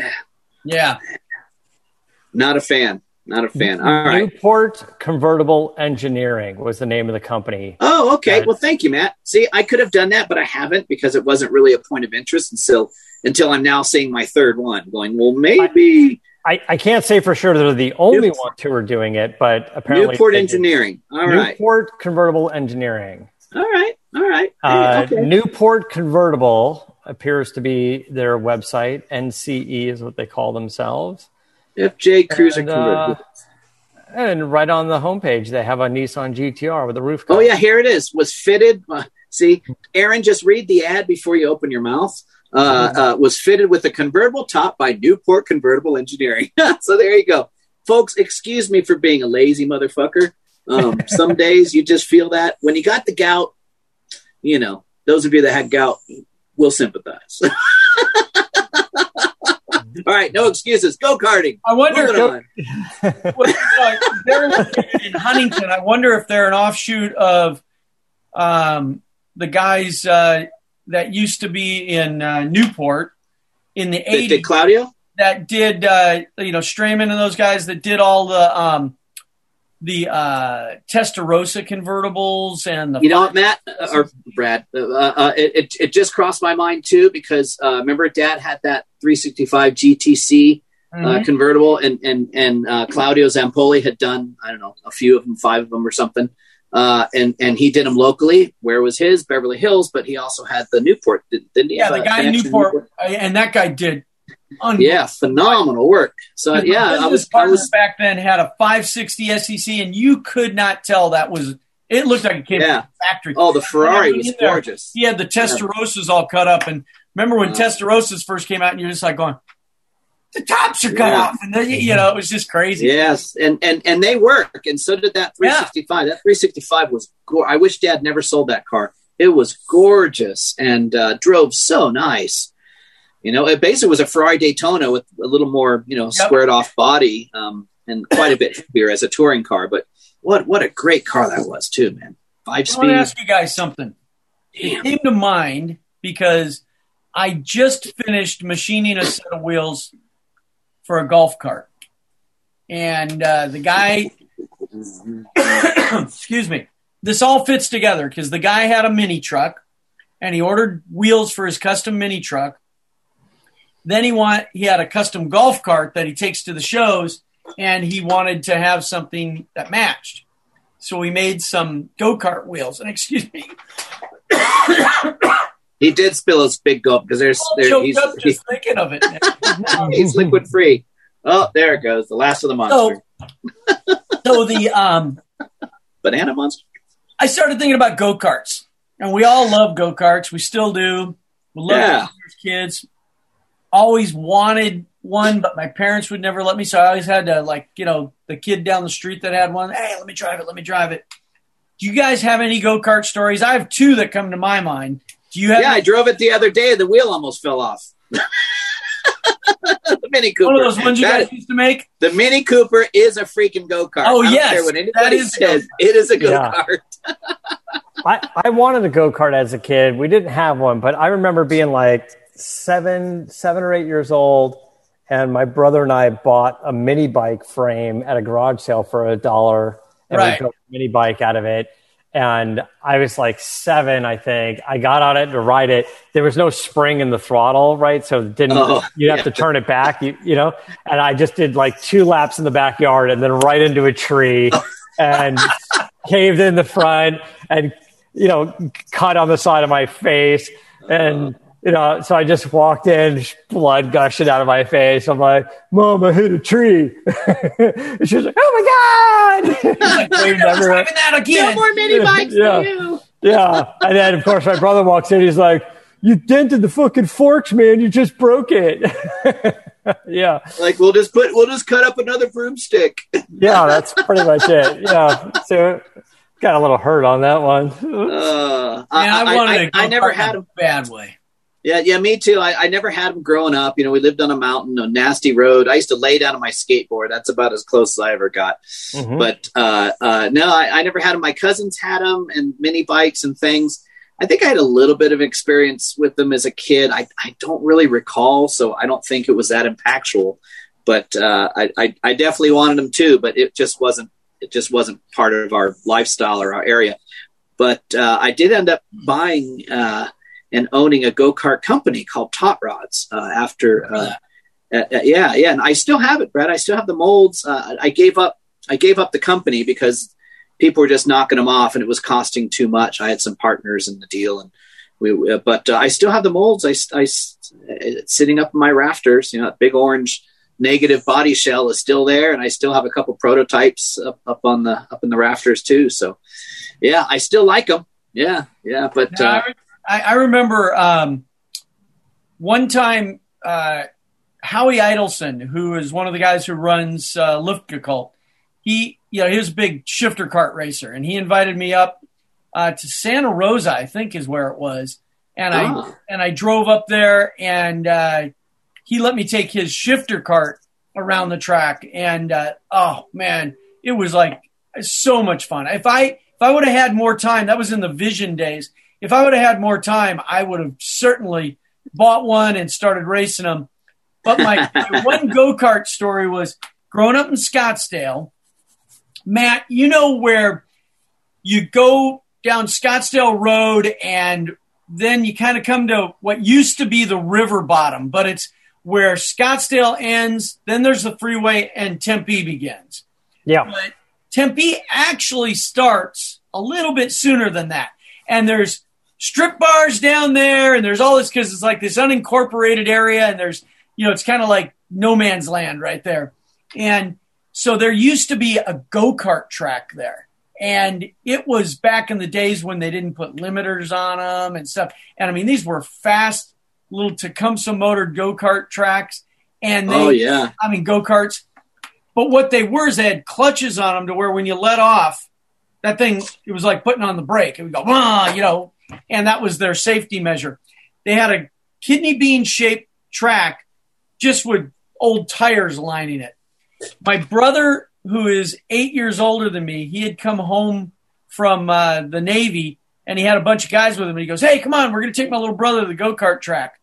Yeah. Not a fan. Not a fan. All right. Newport Convertible Engineering was the name of the company. Oh, okay. Right. Well, thank you, Matt. See, I could have done that, but I haven't because it wasn't really a point of interest until until I'm now seeing my third one. Going, well, maybe I, I can't say for sure they're the only Newport. ones who are doing it, but apparently Newport they did. Engineering. All right. Newport Convertible Engineering. All right. All right. Hey, Uh, okay. Newport Convertible appears to be their website. N C E is what they call themselves. F J Cruiser And, uh, Convertible. And right on the homepage, they have a Nissan G T R with a roof Oh, cover. yeah, here it is. Was fitted. Uh, see, Aaron, just read the ad before you open your mouth. Uh, uh, was fitted with a convertible top by Newport Convertible Engineering. So there you go. Folks, excuse me for being a lazy motherfucker. Um, some days you just feel that. When you got the gout, you know, those of you that had gout will sympathize. All right, no excuses. Go-karting. I wonder Moving if on. well, you know, they're located in Huntington. I wonder if they're an offshoot of um, the guys uh, that used to be in uh, Newport in the Did, eighties did Claudio? that did, uh, you know, Strayman and those guys that did all the um, the uh, Testarossa convertibles and the You know what, Matt uh, or Brad? Uh, uh, it, it it just crossed my mind too because uh, remember, Dad had that three sixty-five G T C uh, Mhm. convertible, and and and uh, Claudio Zampoli had done I don't know a few of them, five of them or something, uh, and and he did them locally. Where was his? Beverly Hills, but he also had the Newport, didn't he? yeah, have the a guy in connection to Newport, and that guy did. Yeah, phenomenal work. So Because yeah, my I business was I partner was back then had a five sixty S E C, and you could not tell that was. It looked like it came Yeah. from the factory. oh the Ferrari In was there, gorgeous. He had the Testarossas all cut up, and remember when Uh, Testarossas first came out, and you're just like going, "The tops are cut Yeah. off," and then, you know it was just crazy. Yes, and and and they work, and so did that three sixty-five. That three sixty-five was. Go- I wish Dad never sold that car. It was gorgeous and uh, drove so nice. You know, it basically was a Ferrari Daytona with a little more, you know, Yep. squared off body um, and quite a bit heavier as a touring car. But what what a great car that was too, man. Five I want to speed. ask you guys something. It Damn. came to mind because I just finished machining a set of wheels for a golf cart, and uh, the guy. excuse me. This all fits together because the guy had a mini truck, and he ordered wheels for his custom mini truck. Then he want he had a custom golf cart that he takes to the shows, and he wanted to have something that matched. So we made some go-kart wheels. And excuse me, He did spill his big gulp because there's I'm there, choked he's, up just thinking of it. he's liquid free. Oh, there it goes. The last of the monster. So, so the um, Banana monster. I started thinking about go-karts, and we all love go-karts. We still do. We love Yeah. them as kids. Always wanted one, but my parents would never let me. So I always had to, like, you know, the kid down the street that had one. Hey, let me drive it. Let me drive it. Do you guys have any go-kart stories? I have two that come to my mind. Do you have? Yeah, I drove it the other day. The wheel almost fell off. The Mini Cooper. One of those ones you that, guys used to make? The Mini Cooper is a freaking go-kart. Oh, I don't yes. care what anybody is says. It is a go-kart. Yeah. I, I wanted a go-kart as a kid. We didn't have one, but I remember being like seven, seven or eight years old, and my brother and I bought a mini bike frame at a garage sale for a dollar, and right. we built a mini bike out of it. And I was like seven, I think. I got on it to ride it. There was no spring in the throttle, right? So it didn't oh, you'd have yeah. to turn it back, you, you know? And I just did like two laps in the backyard and then right into a tree and caved in the front and, you know, cut on the side of my face. And, you know, so I just walked in, blood gushing out of my face. I'm like, Mom, I hit a tree. And she was like, oh my God. Like, we're never driving that again. No more mini bikes yeah. for you. Yeah. And then, of course, my brother walks in. He's like, you dented the fucking forks, man. You just broke it. Yeah. Like, we'll just put, we'll just cut up another broomstick. Yeah, that's pretty much it. Yeah. So got a little hurt on that one. Uh, Man, I, I, wanted I, to I never had them. Bad way. Yeah, yeah, me too. I, I never had them growing up. You know, we lived on a mountain, a nasty road. I used to lay down on my skateboard. That's about as close as I ever got. Mm-hmm. But uh, uh, no, I, I never had them. My cousins had them and mini bikes and things. I think I had a little bit of experience with them as a kid. I, I don't really recall, so I don't think it was that impactful. But uh, I, I, I definitely wanted them too, but it just wasn't. It just wasn't part of our lifestyle or our area. But uh, I did end up buying. Uh, and owning a go-kart company called Tot Rods uh, after, uh, uh, yeah, yeah. And I still have it, Brad. I still have the molds. Uh, I gave up, I gave up the company because people were just knocking them off and it was costing too much. I had some partners in the deal and we, uh, but uh, I still have the molds. I, I, it's sitting up in my rafters, you know, that big orange negative body shell is still there. And I still have a couple prototypes up, up on the, up in the rafters too. So yeah, I still like them. Yeah. Yeah. But, now, uh, I, I remember um, one time uh, Howie Idelson, who is one of the guys who runs uh, Luftgekalt, he, you know, he was a big shifter kart racer, and he invited me up uh, to Santa Rosa, I think is where it was, and I oh. and I drove up there, and uh, he let me take his shifter kart around the track, and uh, oh man, it was like so much fun. If I if I would have had more time, that was in the Vision days. If I would have had more time, I would have certainly bought one and started racing them. But my, my one go-kart story was growing up in Scottsdale. Matt, you know where you go down Scottsdale Road and then you kind of come to what used to be the river bottom, but it's where Scottsdale ends, then there's the freeway, and Tempe begins. Yeah. But Tempe actually starts a little bit sooner than that. And there's strip bars down there, and there's all this because it's like this unincorporated area, and there's, you know, it's kind of like no man's land right there. And so there used to be a go-kart track there, and it was back in the days when they didn't put limiters on them and stuff. And I mean, these were fast little Tecumseh motored go-kart tracks, and they, oh yeah, I mean go-karts. But what they were is they had clutches on them to where when you let off, that thing, it was like putting on the brake. It would go, ah, you know. And that was their safety measure. They had a kidney bean shaped track just with old tires lining it. My brother, who is eight years older than me, he had come home from uh, the Navy and he had a bunch of guys with him. And he goes, hey, come on, we're going to take my little brother to the go-kart track.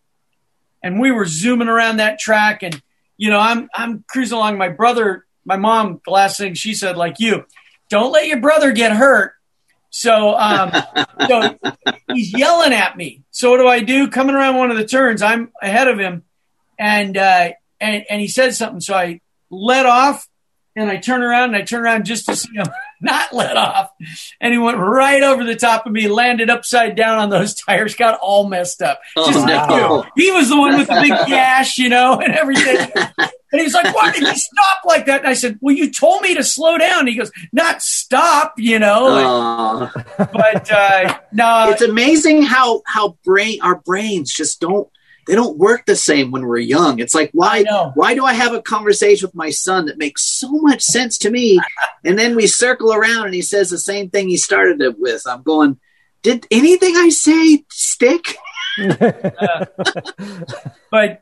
And we were zooming around that track. And, you know, I'm, I'm cruising along. My brother, my mom, the last thing she said, like you, don't let your brother get hurt. So, um, so he's yelling at me. So what do I do? Coming around one of the turns, I'm ahead of him, and uh, and and he said something. So I let off, and I turn around, and I turn around just to see him not let off, and he went right over the top of me, landed upside down on those tires, got all messed up. Just oh, like no. you. He was the one with the big gash, you know, and everything. And he's like, why did he stop like that? And I said, well, you told me to slow down. And he goes, not stop, you know. Uh, but uh, no. It's amazing how, how brain our brains just don't, they don't work the same when we're young. It's like, why, why do I have a conversation with my son that makes so much sense to me? And then we circle around and he says the same thing he started it with. I'm going, did anything I say stick? uh, but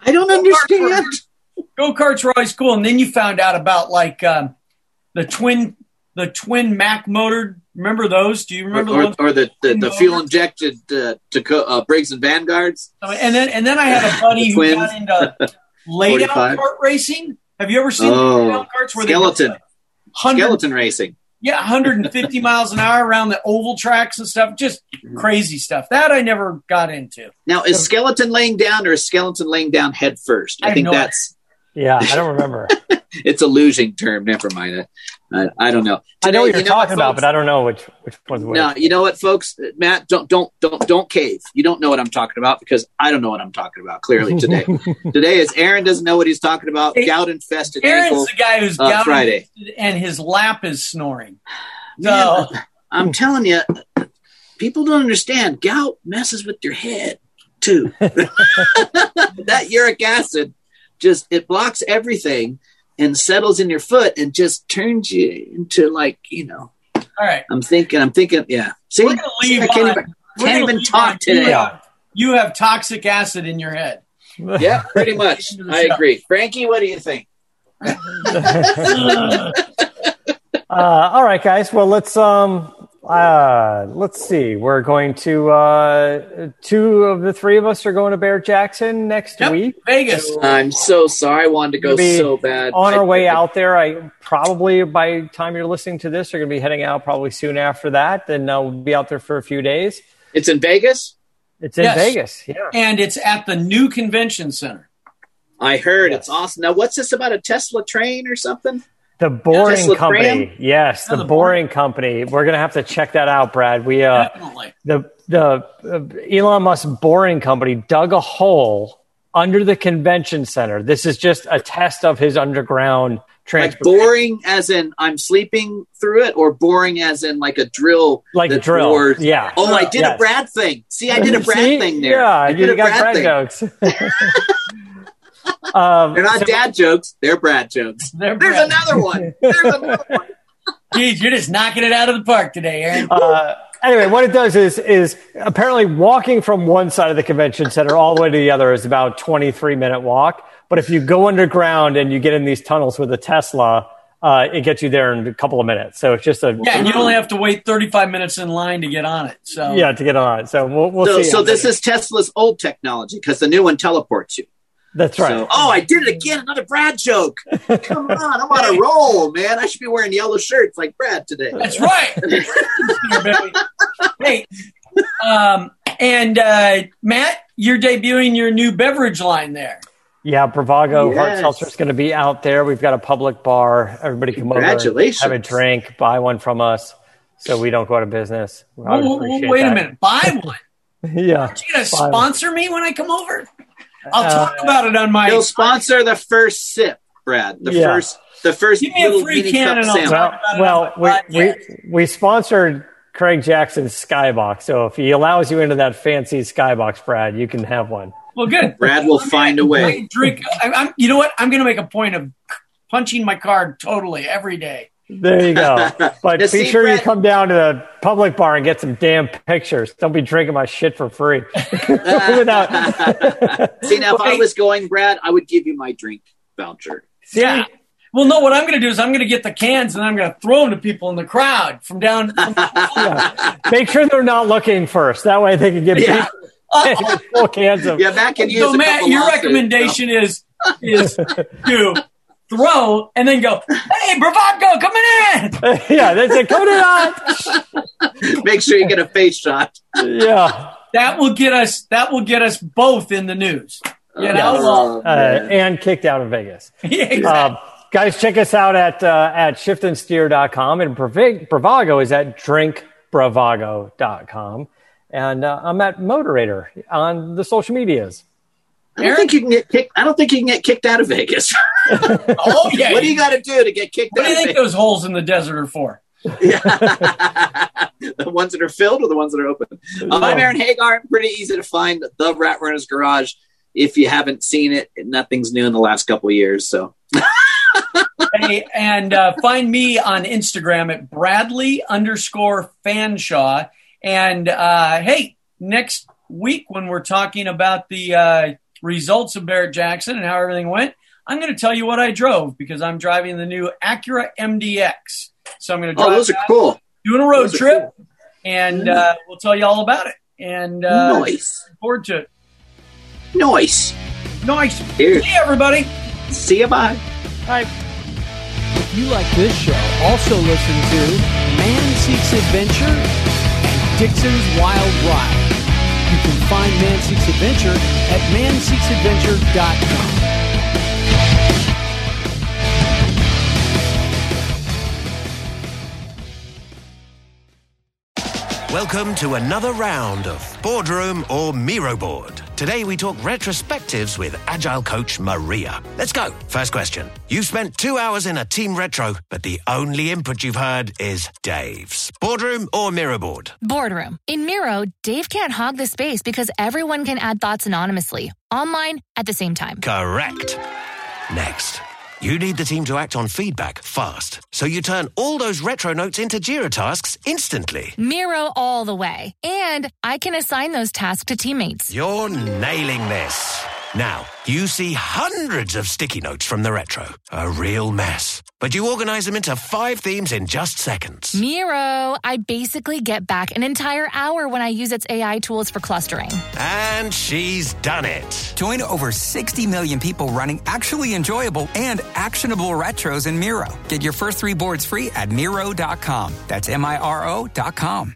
I don't understand. Go-karts were always cool. And then you found out about like um, the twin the twin Mack motor. Remember those? Do you remember or, the ones? Or the, the, the fuel injected uh, to uh, Briggs and Vanguards? And then and then I had a buddy who Twins. got into lay-down kart racing. Have you ever seen oh, the lay-down karts where skeleton. they like skeleton racing? Yeah, one hundred fifty miles an hour around the oval tracks and stuff. Just crazy stuff. That I never got into. Now, is skeleton laying down or is skeleton laying down head first? I, I think no that's... Yeah, I don't remember. It's a losing term. Never mind. I, I don't know. Today, I know what you're you know talking what, about, folks? but I don't know which which one's which. No, you know what, folks? Matt, don't don't don't don't cave. You don't know what I'm talking about because I don't know what I'm talking about. Clearly today, today is Aaron doesn't know what he's talking about. Hey, gout infested. Aaron's ankle, the guy who's uh, gout Friday, infested and his lap is snoring. Man, So I'm telling you, people don't understand. Gout messes with your head too. That uric acid just it blocks everything and settles in your foot and just turns you into like you know. all right, I'm thinking. I'm thinking. Yeah. See, we're gonna leave. I can't on, even, we're can't gonna even leave talk on- today. You have, you have toxic acid in your head. Yeah, pretty much. Into the I show. agree. Frankie, what do you think? Uh, all right, guys. Well, let's um, uh, let's see. We're going to uh, two of the three of us are going to Bear Jackson next Yep, week. Vegas. I'm so sorry. I wanted to go We'll be so bad. On I- our way out there, I probably by the time you're listening to this, are going to be heading out probably soon after that. Then uh, we'll be out there for a few days. It's in Vegas. It's in Yes. Vegas. Yeah. And it's at the new convention center. I heard Yes. it's awesome. Now, what's this about a Tesla train or something? The Boring Tesla Company. Tram? Yes, the, the Boring Company. We're going to have to check that out, Brad. We uh, Definitely. the the uh, Elon Musk Boring Company dug a hole under the convention center. This is just a test of his underground Like transportation. boring, as in I'm sleeping through it, or boring, as in like a drill, Like a that drill. bores- Yeah. Oh, I did Yes. a Brad thing. See, I did a Brad See? thing there. Yeah, I did you a got Brad, thing. jokes. um, They're not so- dad jokes. They're Brad jokes. They're There's Brad. another one. There's another one. Geez, you're just knocking it out of the park today, Aaron. Uh, anyway, what it does is is apparently walking from one side of the convention center all the way to the other is about twenty-three minute walk. But if you go underground and you get in these tunnels with a Tesla, uh, it gets you there in a couple of minutes. So it's just a Yeah, and you only have to wait thirty-five minutes in line to get on it. So yeah to get on it. So we'll we'll So, see. so how this many- is Tesla's old technology because the new one teleports you. that's right. So, oh, I did it again. Another Brad joke. Come on. I'm on a roll, man. I should be wearing yellow shirts like Brad today. that's right. Hey, um, and uh, Matt, you're debuting your new beverage line there. Yeah, Bravago Hard Yes. Seltzer is going to be out there. We've got a public bar. Everybody come over, Congratulations. have a drink, buy one from us, so we don't go out of business. I would Whoa, whoa, whoa, appreciate wait that. a minute. Buy one. Yeah, Are you going to Buy one. sponsor me when I come over? I'll talk Uh, about it on my. He'll sponsor the first sip, Brad. The Yeah. first, the first Give me a little free mini can cup and I'll sample. talk Well, about it well, on we, my we podcast. we sponsored Craig Jackson's Skybox, so if he allows you into that fancy Skybox, Brad, you can have one. Well, good. Brad will find a way. I drink. I, I'm. You know what? I'm going to make a point of punching my card totally every day. There you go. But Now, be see, sure you Brad- come down to the public bar and get some damn pictures. Don't be drinking my shit for free. Without, See, now if I Wait. was going, Brad, I would give you my drink voucher. see, Yeah. Well, no. What I'm going to do is I'm going to get the cans and I'm going to throw them to people in the crowd from down. From, yeah. Make sure they're not looking first. That way they can get Yeah. people full cans of. Yeah, Matt can use so, a Matt, couple your losses, recommendation is is to throw and then go. Hey, Bravago, coming in. Yeah, they say, "Come on." so make sure you get a face shot. Yeah. That will get us. That will get us both in the news. You know. Oh, Uh, man. and kicked out of Vegas. Yeah, exactly. Um, guys, check us out at uh, at shift and steer dot com, and Brav- Bravago is at drink bravago dot com. And uh, I'm at Moderator on the social medias. I don't think you can get kicked. I don't think you can get kicked out of Vegas. Oh yeah. What do you got to do to get kicked What out do you of think Vegas? those holes in the desert are for? Yeah. The ones that are filled or the ones that are open? Um, I'm Aaron Hagar. Pretty easy to find. The Rat Runners Garage. If you haven't seen it, nothing's new in the last couple of years. So Hey, and uh, find me on Instagram at Bradley underscore Fanshaw. And uh, hey, next week when we're talking about the uh, results of Barrett Jackson and how everything went, I'm going to tell you what I drove because I'm driving the new Acura M D X. So I'm going to drive Oh, those are cool. doing a road Those are trip, cool. and uh, we'll tell you all about it. And uh, Nice. look forward to it. Nice. Nice. Here. See you, everybody. See you, bye. Bye. If you like this show, also listen to Man Seeks Adventure and Dixon's Wild Ride. You can find Man Seeks Adventure at man seeks adventure dot com. Welcome to another round of Boardroom or Miro Board. Today we talk retrospectives with Agile coach Maria. Let's go. First question. You've spent two hours in a team retro, but the only input you've heard is Dave's. Boardroom or Miro Board? Boardroom. In Miro, Dave can't hog the space because everyone can add thoughts anonymously, online, at the same time. Correct. Next. You need the team to act on feedback fast, so you turn all those retro notes into Jira tasks instantly. Miro all the way. And I can assign those tasks to teammates. You're nailing this. Now, you see hundreds of sticky notes from the retro. A real mess. But you organize them into five themes in just seconds. Miro, I basically get back an entire hour when I use its A I tools for clustering. And she's done it. Join over sixty million people running actually enjoyable and actionable retros in Miro. Get your first three boards free at Miro dot com. That's M I R O dot com.